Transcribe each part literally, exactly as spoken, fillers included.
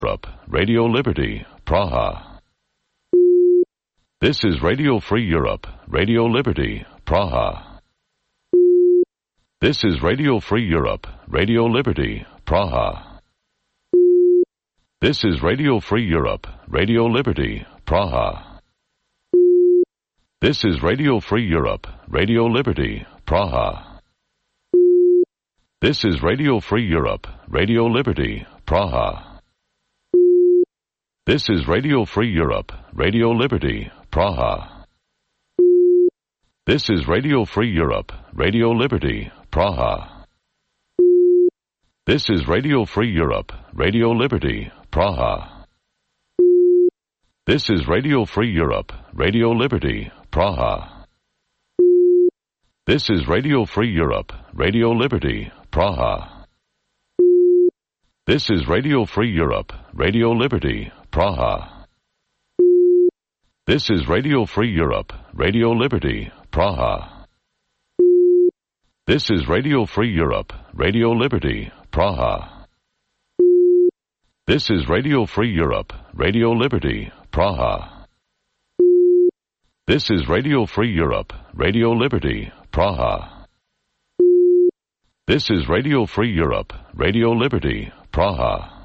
Europe, Radio Liberty, Praha. This is Radio Free Europe, Radio Liberty, Praha. This is Radio Free Europe, Radio Liberty, Praha. This is Radio Free Europe, Radio Liberty, Praha. This is Radio Free Europe, Radio Liberty, Praha. This is Radio Free Europe, Radio Liberty, Praha. This is Radio Free Europe, Radio Liberty, Praha. This is Radio Free Europe, Radio Liberty, Praha. This is Radio Free Europe, Radio Liberty, Praha. This is Radio Free Europe, Radio Liberty, Praha. This is Radio Free Europe, Radio Liberty, Praha. This is Radio Free Europe, Radio Liberty, Praha. This is Radio Free Europe, Radio Liberty, Praha. This is Radio Free Europe, Radio Liberty, Praha. This is Radio Free Europe, Radio Liberty, Praha. This is Radio Free Europe, Radio Liberty, Praha. This is Radio Free Europe, Radio Liberty, Praha.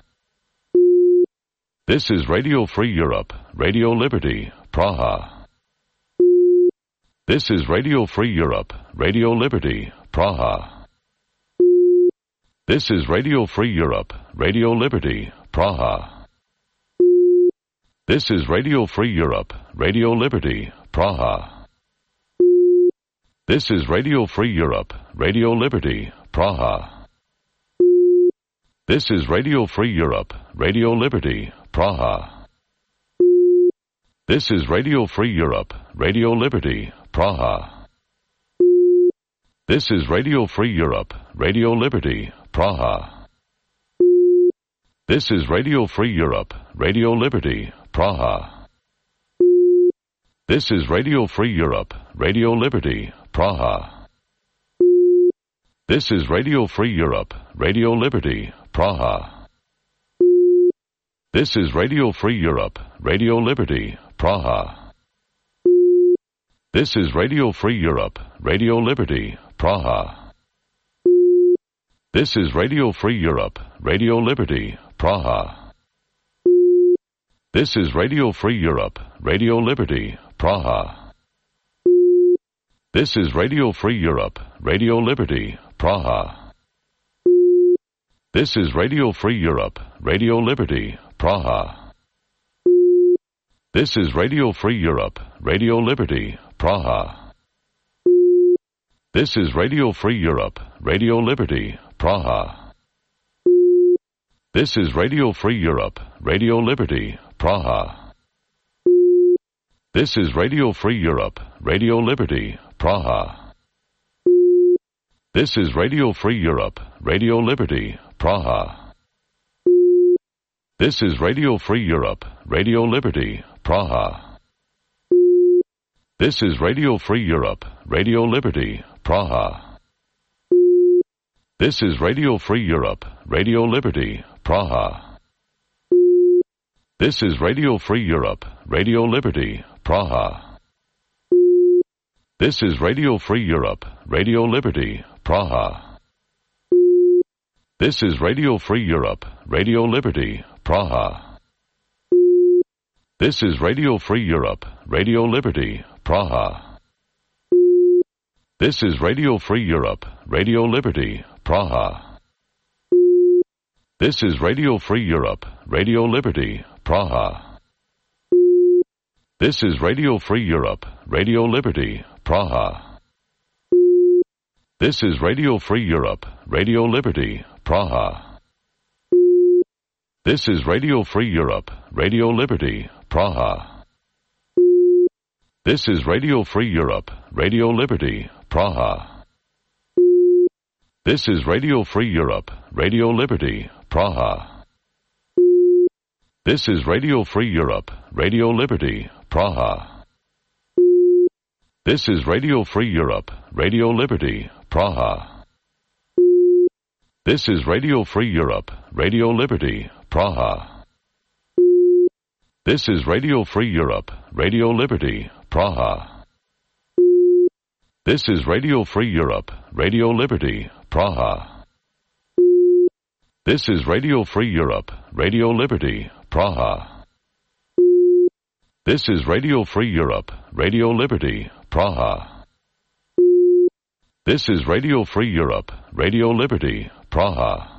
This is Radio Free Europe, Radio Liberty, Praha. This is Radio Free Europe, Radio Liberty, Praha. This is Radio Free Europe, Radio Liberty, Praha. This is Radio Free Europe, Radio Liberty, Praha. This is Radio Free Europe, Radio Liberty, Praha. This is Radio Free Europe, Radio Liberty, Praha. This is Radio Free Europe, Radio Liberty, Praha. This is Radio Free Europe, Radio Liberty, Praha. This is Radio Free Europe, Radio Liberty, Praha. This is Radio Free Europe, Radio Liberty, Praha. This is Radio Free Europe, Radio Liberty, Praha. This is Radio Free Europe, Radio Liberty, Praha. This is Radio Free Europe, Radio Liberty, Praha. This is Radio Free Europe, Radio Liberty, Praha. This is Radio Free Europe, Radio Liberty, Praha. This is Radio Free Europe, Radio Liberty, Praha. This is Radio Free Europe, Radio Liberty, Praha. This is Radio Free Europe, Radio Liberty, Praha. This is Radio Free Europe, Radio Liberty, Praha. This is Radio Free Europe, Radio Liberty, Praha. This is Radio Free Europe, Radio Liberty, Praha. This is Radio Free Europe, Radio Liberty, Praha. This is Radio Free Europe, Radio Liberty, Praha. This is Radio Free Europe, Radio Liberty, Praha. This is Radio Free Europe, Radio Liberty, Praha. This is Radio Free Europe, Radio Liberty, Praha. This is Radio Free Europe, Radio Liberty, Praha. This is Radio Free Europe, Radio Liberty, Praha. This is Radio Free Europe, Radio Liberty, Praha. This is Radio Free Europe, Radio Liberty, Praha. This is Radio Free Europe, Radio Liberty, Praha. This is Radio Free Europe, Radio Liberty, Praha. This is Radio Free Europe, Radio Liberty, Praha. This is Radio Free Europe, Radio Liberty, Praha. This is Radio Free Europe, Radio Liberty, Praha. This is Radio Free Europe, Radio Liberty, Praha. This is Radio Free Europe, Radio Liberty, Praha. This is Radio Free Europe, Radio Liberty, Praha. This is Radio Free Europe, Radio Liberty, Praha. This is Radio Free Europe, Radio Liberty, Praha. This is Radio Free Europe, Radio Liberty, Praha. This is Radio Free Europe, Radio Liberty, Praha. This is Radio Free Europe, Radio Liberty, Praha. This is Radio Free Europe, Radio Liberty, Praha.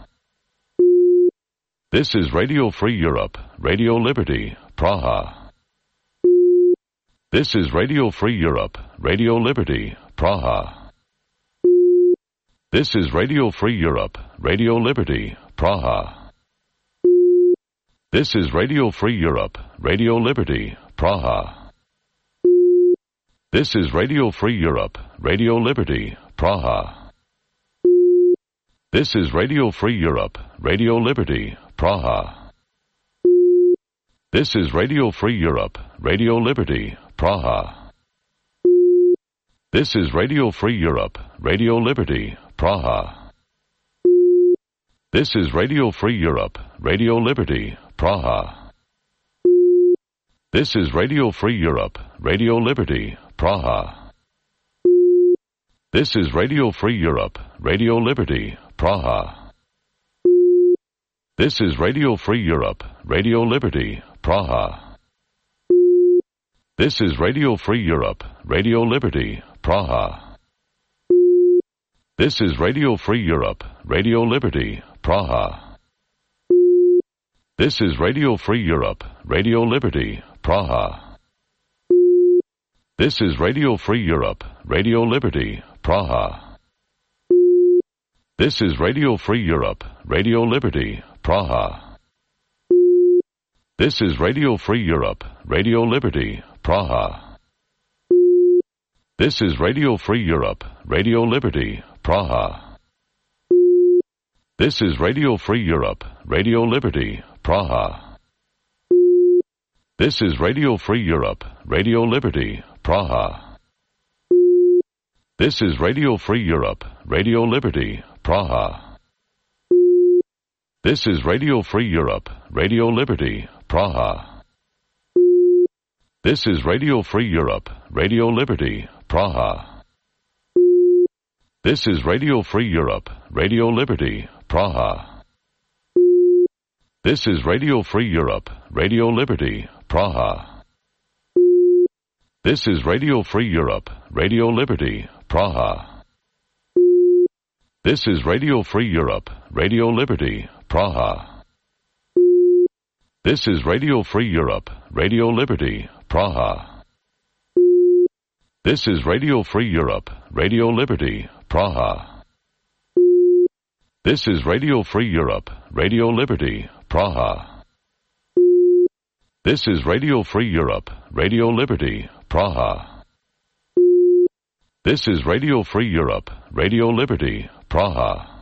This is Radio Free Europe, Radio Liberty, Praha. This is Radio Free Europe, Radio Liberty, Praha. This is Radio Free Europe, Radio Liberty, Praha. This is Radio Free Europe, Radio Liberty, Praha. This is Radio Free Europe, Radio Liberty, Praha. This is Radio Free Europe, Radio Liberty, Praha. This is Radio Free Europe, Radio Liberty, Praha. This is Radio Free Europe, Radio Liberty, Praha. This is Radio Free Europe, Radio Liberty, Praha. This is Radio Free Europe, Radio Liberty, Praha. This is Radio Free Europe, Radio Liberty, Praha. This is Radio Free Europe, Radio Liberty, Praha. This is Radio Free Europe, Radio Liberty, Praha. This is Radio Free Europe, Radio Liberty, Praha. This is Radio Free Europe, Radio Liberty, Praha. This is Radio Free Europe, Radio Liberty, Praha. This is Radio Free Europe, Radio Liberty, Praha. This is Radio Free Europe, Radio Liberty, Praha. This is Radio Free Europe, Radio Liberty, Praha. This is Radio Free Europe, Radio Liberty, Praha. This is Radio Free Europe, Radio Liberty, Praha. This is Radio Free Europe, Radio Liberty, Praha. This is Radio Free Europe, Radio Liberty, Praha. This is Radio Free Europe, Radio Liberty, Praha. This is Radio Free Europe, Radio Liberty, Praha. This is Radio Free Europe, Radio Liberty, Praha. This is Radio Free Europe, Radio Liberty, Praha. This is Radio Free Europe, Radio Liberty, Praha. This is Radio Free Europe, Radio Liberty, Praha. This is Radio Free Europe, Radio Liberty, Praha. This is Radio Free Europe, Radio Liberty, Praha. This is Radio Free Europe, Radio Liberty, Praha. This is Radio Free Europe, Radio Liberty, Praha.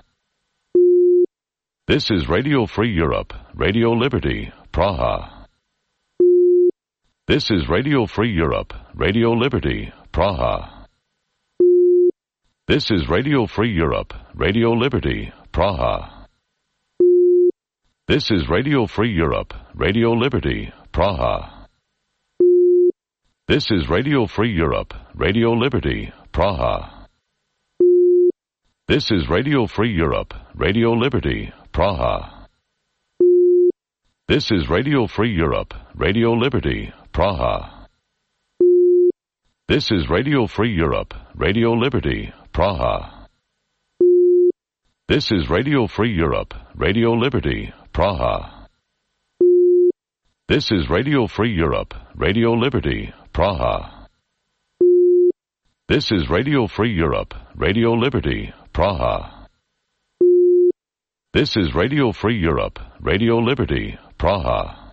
This is Radio Free Europe, Radio Liberty, Praha. This is Radio Free Europe, Radio Liberty, Praha. This is Radio Free Europe, Radio Liberty, Praha. This is Radio Free Europe, Radio Liberty, Praha. This is Radio Free Europe, Radio Liberty, Praha. This is Radio Free Europe, Radio Liberty, Praha. This is Radio Free Europe, Radio Liberty, Praha. This is Radio Free Europe, Radio Liberty, Praha. This is Radio Free Europe, Radio Liberty, Praha. This is Radio Free Europe, Radio Liberty, Praha. This is Radio Free Europe, Radio Liberty, Praha. This is Radio Free Europe, Radio Liberty, Praha.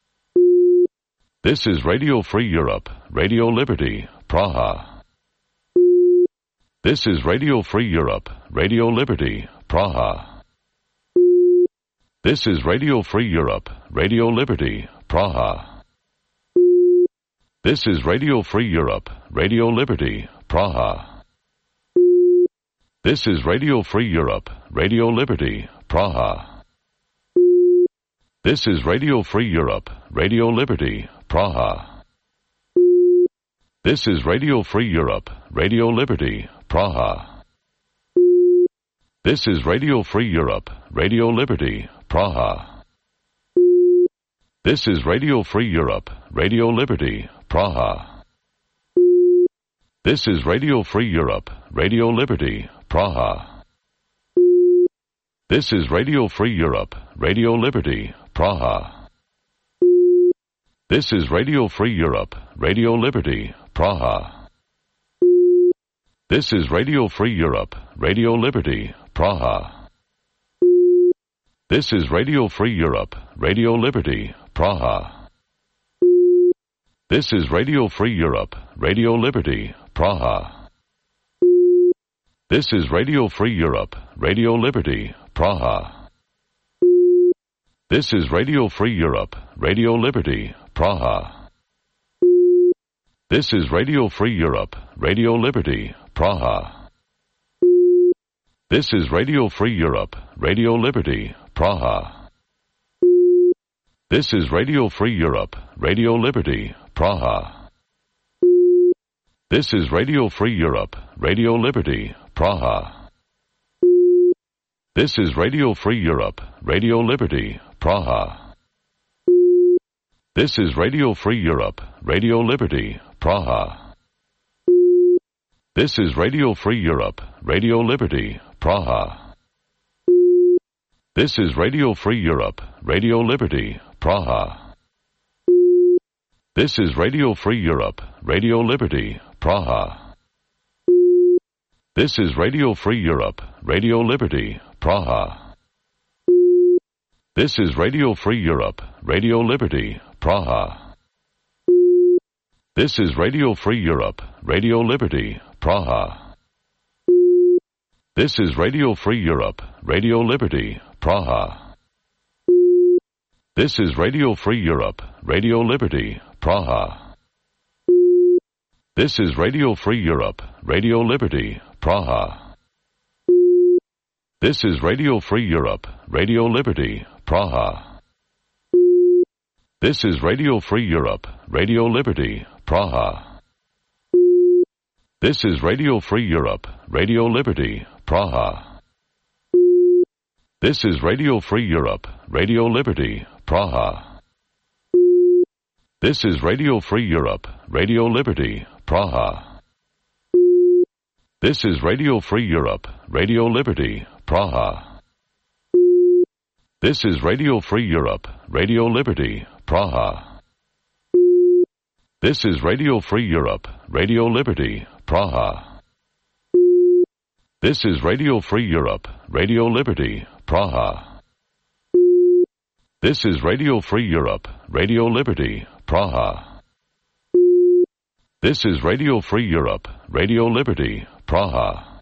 This is Radio Free Europe, Radio Liberty, Praha. This is Radio Free Europe, Radio Liberty, Praha. This is Radio Free Europe, Radio Liberty, Praha. This is Radio Free Europe, Radio Liberty, Praha. This is Radio Free Europe, Radio Liberty, Praha. This is Radio Free Europe, Radio Liberty, Praha. This is Radio Free Europe, Radio Liberty, Praha. This is Radio Free Europe, Radio Liberty, Praha. This is Radio Free Europe, Radio Liberty, Praha. This is Radio Free Europe, Radio Liberty, Praha. This is Radio Free Europe, Radio Liberty, Praha. This is Radio Free Europe, Radio Liberty, Praha. This is Radio Free Europe, Radio Liberty, Praha. This is Radio Free Europe, Radio Liberty, Praha. This is Radio Free Europe, Radio Liberty, Praha. This is Radio Free Europe, Radio Liberty, Praha. This is Radio Free Europe, Radio Liberty, Praha. This is Radio Free Europe, Radio Liberty, Praha. This is Radio Free Europe, Radio Liberty, Praha. This is Radio Free Europe, Radio Liberty, Praha. This is Radio Free Europe, Radio Liberty, Praha. This is Radio Free Europe, Radio Liberty, Praha. This is Radio Free Europe, Radio Liberty, Praha. This is Radio Free Europe, Radio Liberty, Praha. This is Radio Free Europe, Radio Liberty, Praha. This is Radio Free Europe, Radio Liberty, Praha. This is Radio Free Europe, Radio Liberty, Praha. This is Radio Free Europe, Radio Liberty, Praha. This is Radio Free Europe, Radio Liberty, Praha. This is Radio Free Europe, Radio Liberty, Praha. This is Radio Free Europe, Radio Liberty, Praha. This is Radio Free Europe, Radio Liberty, Praha. This is Radio Free Europe, Radio Liberty, Praha. This is Radio Free Europe, Radio Liberty, Praha. This is Radio Free Europe, Radio Liberty, Praha. This is Radio Free Europe, Radio Liberty, Praha. This is Radio Free Europe, Radio Liberty, Praha. This is Radio Free Europe, Radio Liberty, Praha. This is Radio Free Europe, Radio Liberty, Praha. This is Radio Free Europe, Radio Liberty, Praha. This is Radio Free Europe, Radio Liberty, Praha. This is Radio Free Europe, Radio Liberty, Praha. This is Radio Free Europe, Radio Liberty, Praha.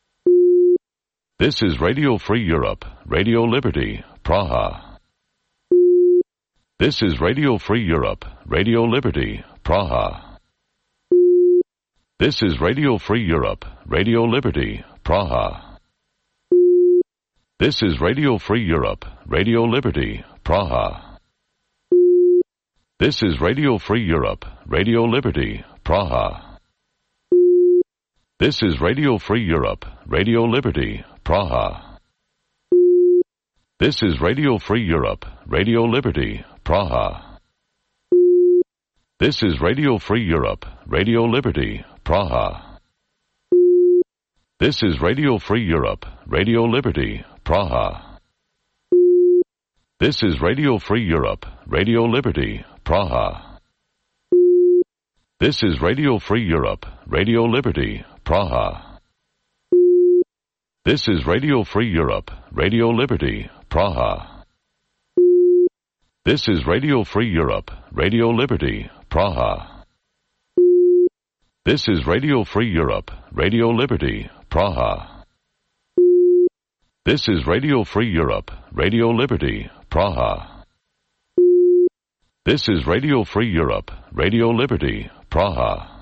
This is Radio Free Europe, Radio Liberty, Praha. This is Radio Free Europe, Radio Liberty, Praha. This is Radio Free Europe, Radio Liberty, Praha. This is Radio Free Europe, Radio Liberty, Praha. This is Radio Free Europe, Radio Liberty, Praha. This is Radio Free Europe, Radio Liberty, Praha. This is Radio Free Europe, Radio Liberty, Praha. This is Radio Free Europe, Radio Liberty, Praha. This is Radio Free Europe, Radio Liberty, Praha. This is Radio Free Europe, Radio Liberty, Praha. This is Radio Free Europe, Radio Liberty, Praha. This is Radio Free Europe, Radio Liberty, Praha. This is Radio Free Europe, Radio Liberty, Praha. This is Radio Free Europe, Radio Liberty, Praha. This is Radio Free Europe, Radio Liberty, Praha. This is Radio Free Europe, Radio Liberty, Praha.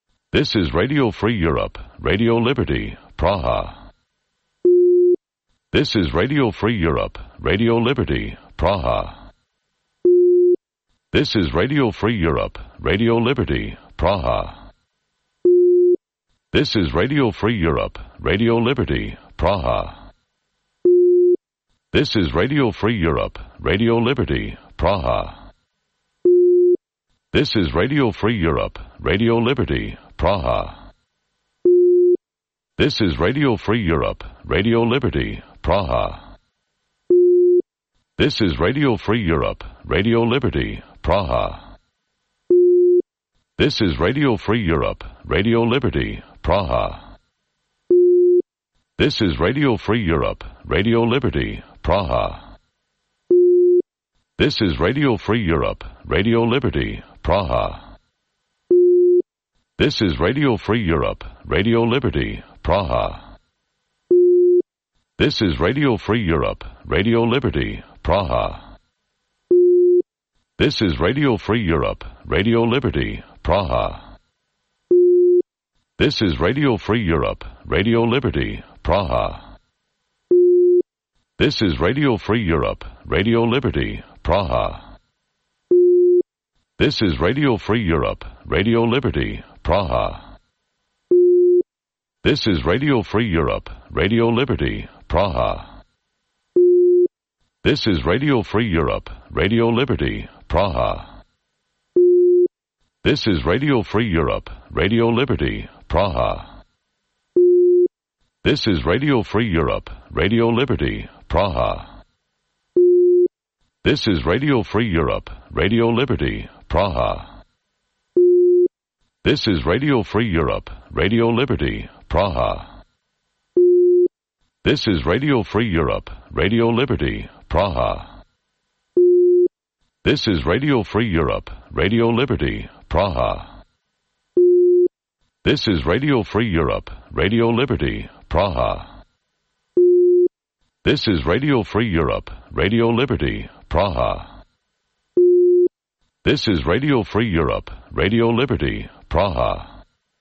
This is Radio Free Europe, Radio Liberty, Praha. This is Radio Free Europe, Radio Liberty, Praha. This is Radio Free Europe, Radio Liberty, Praha. This is Radio Free Europe, Radio Liberty, Praha. This is Radio Free Europe, Radio Liberty, Praha. This is Radio Free Europe, Radio Liberty, Praha. This is Radio Free Europe, Radio Liberty, Praha. This is Radio Free Europe, Radio Liberty, Praha. This is Radio Free Europe, Radio Liberty, Praha. This is Radio Free Europe, Radio Liberty, Praha. This is Radio Free Europe, Radio Liberty, Praha. This is Radio Free Europe, Radio Liberty, Praha. This is Radio Free Europe, Radio Liberty, Praha. This is Radio Free Europe, Radio Liberty, Praha. This is Radio Free Europe, Radio Liberty, Praha. This is Radio Free Europe, Radio Liberty, Praha. This is Radio Free Europe, Radio Liberty, Praha. This is Radio Free Europe, Radio Liberty, Praha. This is Radio Free Europe, Radio Liberty, Praha. This is Radio Free Europe, Radio Liberty, Praha. This is Radio Free Europe, Radio Liberty, Praha. This is Radio Free Europe, Radio Liberty, Praha. This is Radio Free Europe, Radio Liberty, Praha. This is Radio Free Europe, Radio Liberty, Praha. This is Radio Free Europe, Radio Liberty, Praha. This is Radio Free Europe, Radio Liberty, Praha. This is Radio Free Europe, Radio Liberty, Praha. This is Radio Free Europe, Radio Liberty, Praha.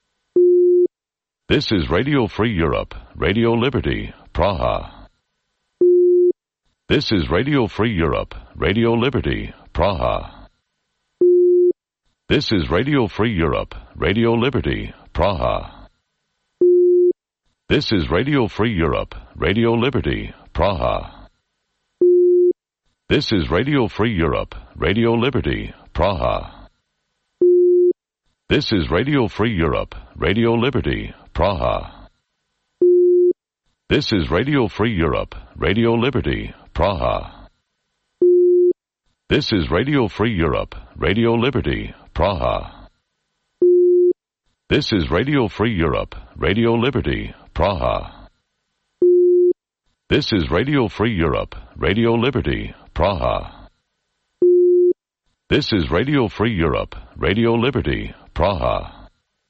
This is Radio Free Europe, Radio Liberty, Praha. This is Radio Free Europe, Radio Liberty, Praha. This is Radio Free Europe, Radio Liberty, Praha. This is Radio Free Europe, Radio Liberty, Praha. This is Radio Free Europe, Radio Liberty, Praha. This is Radio Free Europe, Radio Liberty, Praha. This is Radio Free Europe, Radio Liberty, Praha. This is Radio Free Europe, Radio Liberty, Praha. This is Radio Free Europe, Radio Liberty, Praha. This is Radio Free Europe, Radio Liberty, Praha. This is Radio Free Europe, Radio Liberty, Praha.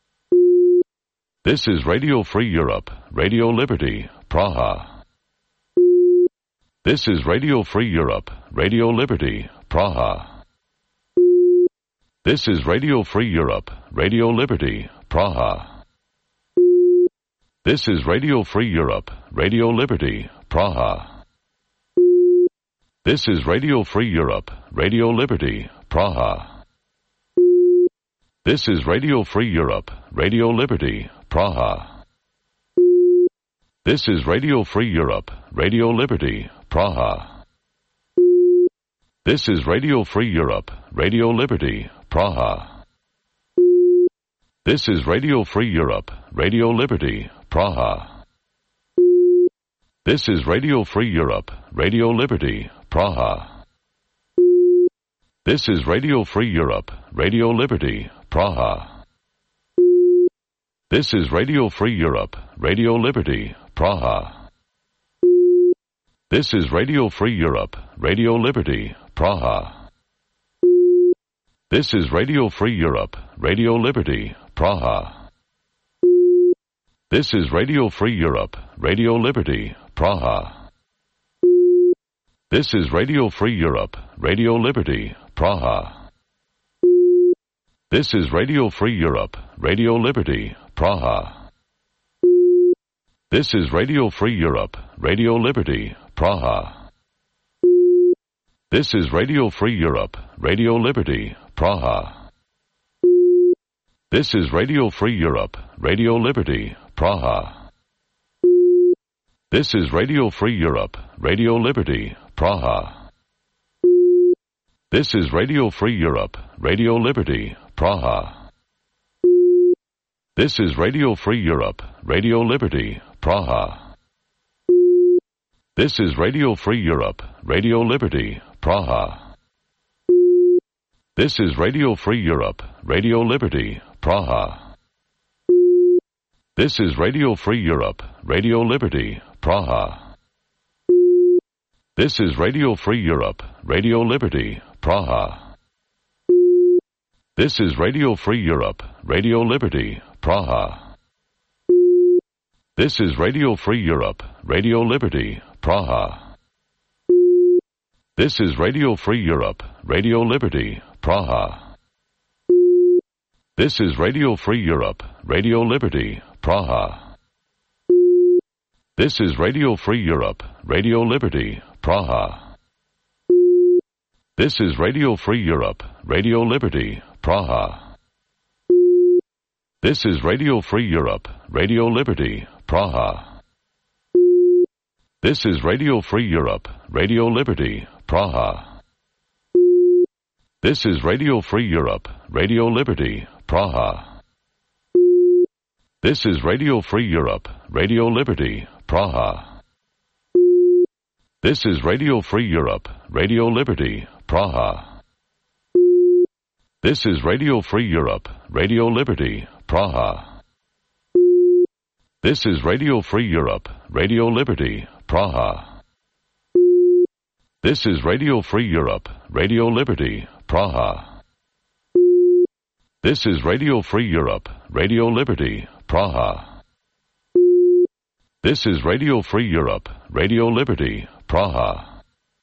This is Radio Free Europe, Radio Liberty, Praha. This is Radio Free Europe, Radio Liberty, Praha. This is Radio Free Europe, Radio Liberty, Praha. This is Radio Free Europe, Radio Liberty, Praha. This is Radio Free Europe, Radio Liberty, Praha. This is Radio Free Europe, Radio Liberty, Praha. This is Radio Free Europe, Radio Liberty, Praha. This is Radio Free Europe, Radio Liberty, Praha. This is Radio Free Europe, Radio Liberty, Praha. This is Radio Free Europe, Radio Liberty, Praha. This is Radio Free Europe, Radio Liberty, Praha. This is Radio Free Europe, Radio Liberty, Praha. This is Radio Free Europe, Radio Liberty, Praha. This is Radio Free Europe, Radio Liberty, Praha. This is Radio Free Europe, Radio Liberty, Praha. This is Radio Free Europe, Radio Liberty, Praha. This is Radio Free Europe, Radio Liberty, Praha. This is Radio Free Europe, Radio Liberty, Praha. This is Radio Free Europe, Radio Liberty, Praha. This is Radio Free Europe, Radio Liberty, Praha. This is Radio Free Europe, Radio Liberty, Praha. This is Radio Free Europe, Radio Liberty, Praha. This is Radio Free Europe, Radio Liberty, Praha. This is Radio Free Europe, Radio Liberty, Praha. This is Radio Free Europe, Radio Liberty, Praha. This is Radio Free Europe, Radio Liberty, Praha. This is Radio Free Europe, Radio Liberty, Praha. This is Radio Free Europe, Radio Liberty, Praha. This is Radio Free Europe, Radio Liberty, Praha. This is Radio Free Europe, Radio Liberty, Praha. This is Radio Free Europe, Radio Liberty, Praha. This is Radio Free Europe, Radio Liberty, Praha. This is Radio Free Europe, Radio Liberty, Praha. This is Radio Free Europe, Radio Liberty, Praha. This is Radio Free Europe, Radio Liberty, Praha. This is Radio Free Europe, Radio Liberty, Praha. This is Radio Free Europe, Radio Liberty, Praha. This is Radio Free Europe, Radio Liberty, Praha. This is Radio Free Europe, Radio Liberty, Praha. This is Radio Free Europe, Radio Liberty, Praha. This is Radio Free Europe, Radio Liberty, Praha. This is Radio Free Europe, Radio Liberty, Praha. This is Radio Free Europe, Radio Liberty, Praha.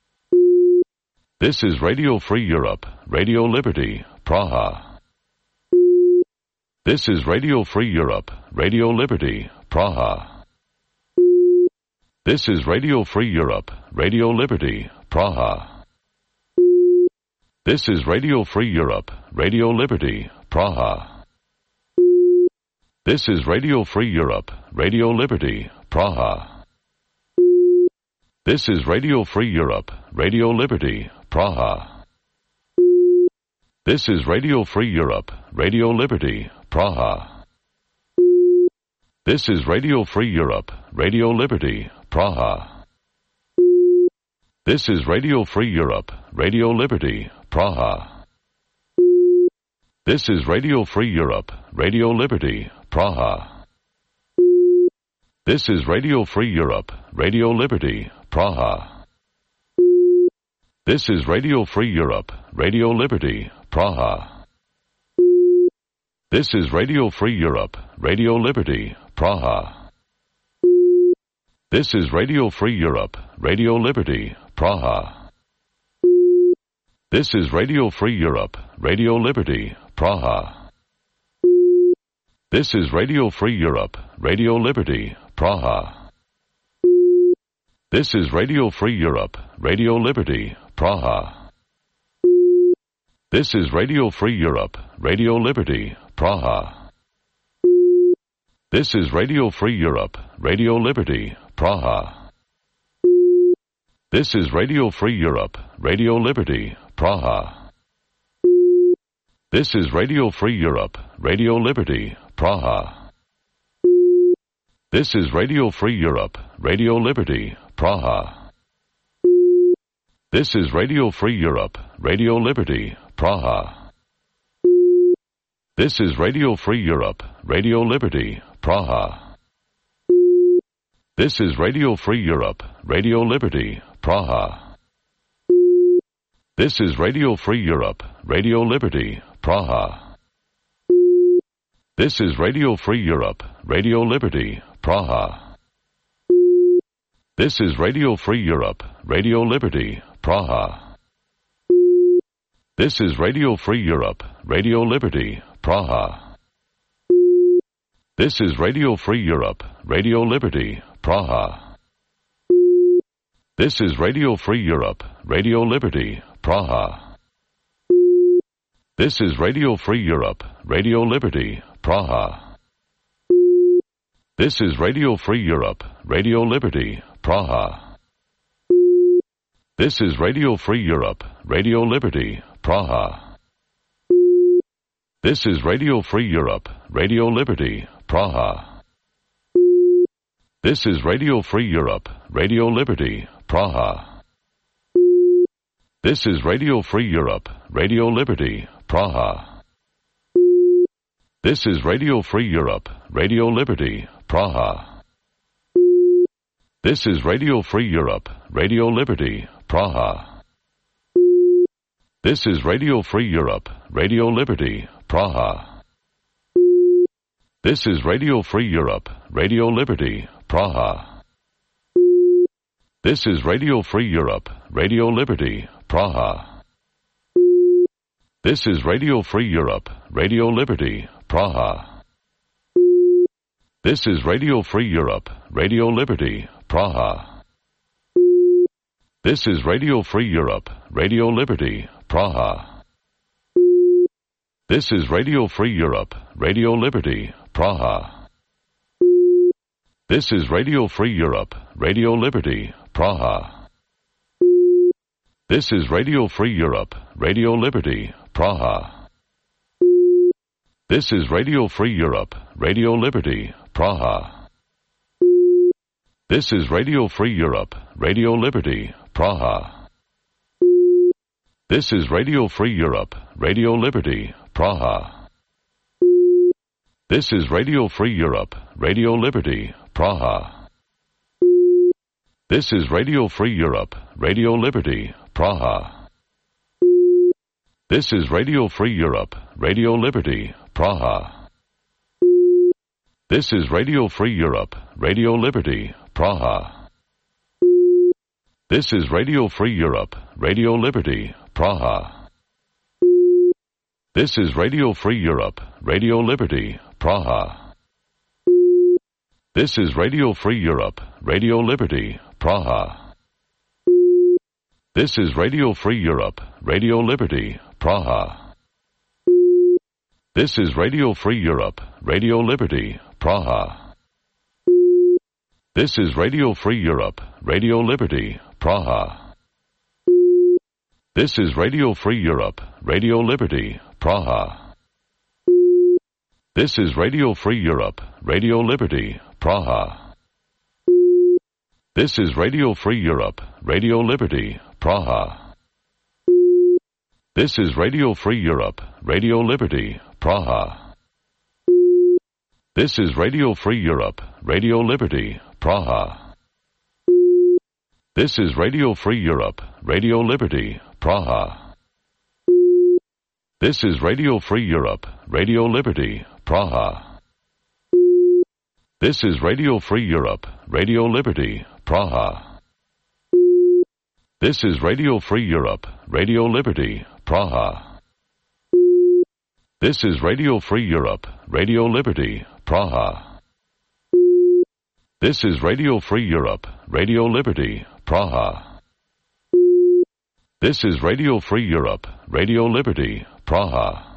This is Radio Free Europe, Radio Liberty, Praha. This is Radio Free Europe, Radio Liberty, Praha. This is Radio Free Europe, Radio Liberty, Praha. This is Radio Free Europe, Radio Liberty, Praha. This is Radio Free Europe, Radio Liberty, Praha. This is Radio Free Europe, Radio Liberty, Praha. This is Radio Free Europe, Radio Liberty, Praha. This is Radio Free Europe, Radio Liberty, Praha. This is Radio Free Europe, Radio Liberty, Praha. This is Radio Free Europe, Radio Liberty, Praha. This is Radio Free Europe, Radio Liberty, Praha. This is Radio Free Europe, Radio Liberty, Praha. This is Radio Free Europe, Radio Liberty, Praha. This is Radio Free Europe, Radio Liberty, Praha. This is Radio Free Europe, Radio Liberty, Praha. This is Radio Free Europe, Radio Liberty, Praha. This is Radio Free Europe, Radio Liberty, Praha. This is Radio Free Europe, Radio Liberty, Praha. This is Radio Free Europe, Radio Liberty, Praha. This is Radio Free Europe, Radio Liberty, Praha. This is Radio Free Europe, Radio Liberty, Praha. This is Radio Free Europe, Radio Liberty, Praha. This is Radio Free Europe, Radio Liberty, Praha. This is Radio Free Europe, Radio Liberty, Praha. This is Radio Free Europe, Radio Liberty, Praha. This is Radio Free Europe, Radio Liberty, Praha. This is Radio Free Europe, Radio Liberty, Praha. This is Radio Free Europe, Radio Liberty, Praha. This is Radio Free Europe, Radio Liberty, Praha. This is Radio Free Europe, Radio Liberty, Praha. This is Radio Free Europe, Radio Liberty, Praha. This is Radio Free Europe, Radio Liberty, Praha. This is Radio Free Europe, Radio Liberty, Praha. This is Radio Free Europe, Radio Liberty, Praha. This is Radio Free Europe, Radio Liberty, Praha. This is Radio Free Europe, Radio Liberty, Praha. This is Radio Free Europe, Radio Liberty, Praha. This is Radio Free Europe, Radio Liberty, Praha. This is Radio Free Europe, Radio Liberty, Praha. This is Radio Free Europe, Radio Liberty, Praha. This is Radio Free Europe, Radio Liberty, Praha. This is Radio Free Europe, Radio Liberty, Praha. This is Radio Free Europe, Radio Liberty, Praha. This is Radio Free Europe, Radio Liberty, Praha. This is Radio Free Europe, Radio Liberty, Praha. This is Radio Free Europe, Radio Liberty, Praha. This is Radio Free Europe, Radio Liberty, Praha. This is Radio Free Europe, Radio Liberty, Praha. This is Radio Free Europe, Radio Liberty, Praha. This is Radio Free Europe, Radio Liberty, Praha. This is Radio Free Europe, Radio Liberty, Praha. This is Radio Free Europe, Radio Liberty, Praha. This is Radio Free Europe, Radio Liberty, Praha. This is Radio Free Europe, Radio Liberty, Praha. This is Radio Free Europe, Radio Liberty, Praha. This is Radio Free Europe, Radio Liberty, Praha. This is Radio Free Europe, Radio Liberty, Praha. This is Radio Free Europe, Radio Liberty, Praha. This is Radio Free Europe, Radio Liberty, Praha. This is Radio Free Europe, Radio Liberty, Praha. This is Radio Free Europe, Radio Liberty, Praha. This is Radio Free Europe, Radio Liberty, Praha. This is Radio Free Europe, Radio Liberty, Praha. This is Radio Free Europe, Radio Liberty, Praha. This is Radio Free Europe, Radio Liberty, Praha. This is Radio Free Europe, Radio Liberty, Praha. This is Radio Free Europe, Radio Liberty, Praha. This is Radio Free Europe, Radio Liberty, Praha. This is Radio Free Europe, Radio Liberty, Praha. This is Radio Free Europe, Radio Liberty, Praha. This is Radio Free Europe, Radio Liberty, Praha. This is Radio Free Europe, Radio Liberty, Praha. This is Radio Free Europe, Radio Liberty, Praha.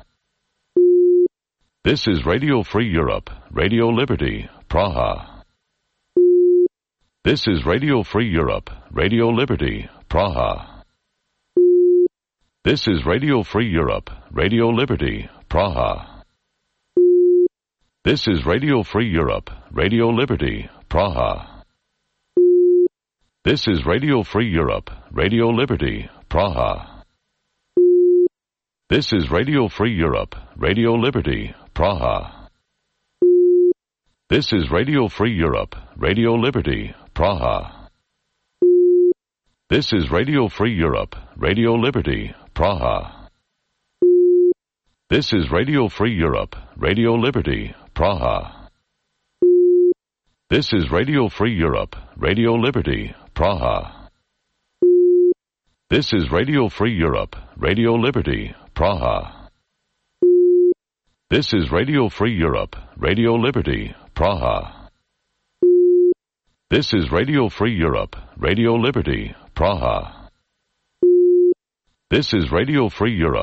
This is Radio Free Europe, Radio Liberty, Praha. This is Radio Free Europe, Radio Liberty, Praha. This is Radio Free Europe, Radio Liberty, Praha. This is Radio Free Europe, Radio Liberty, Praha. This is Radio Free Europe, Radio Liberty, Praha. This is Radio Free Europe, Radio Liberty, Praha. This is Radio Free Europe, Radio Liberty, Praha. This is Radio Free Europe, Radio Liberty, Praha. This is Radio Free Europe, Radio Liberty, Praha. This is Radio Free Europe, Radio Liberty, Praha. This is Radio Free Europe, Radio Liberty, Praha. This is Radio Free Europe, Radio Liberty, Praha. This is Radio Free Europe, Radio Liberty, Praha. This is Radio Free Europe.